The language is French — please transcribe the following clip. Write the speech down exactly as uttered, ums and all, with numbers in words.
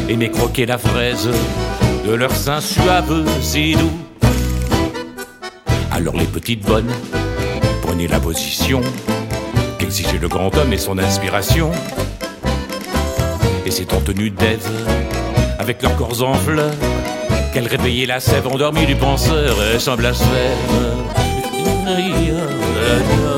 aimaient croquer la fraise de leurs seins suaves et doux. Alors les petites bonnes prenaient la position qu'exigeait le grand homme et son inspiration. Et c'est en tenue d'Ève, avec leurs corps en fleurs, qu'elles réveillaient la sève endormie du penseur sans blasphème.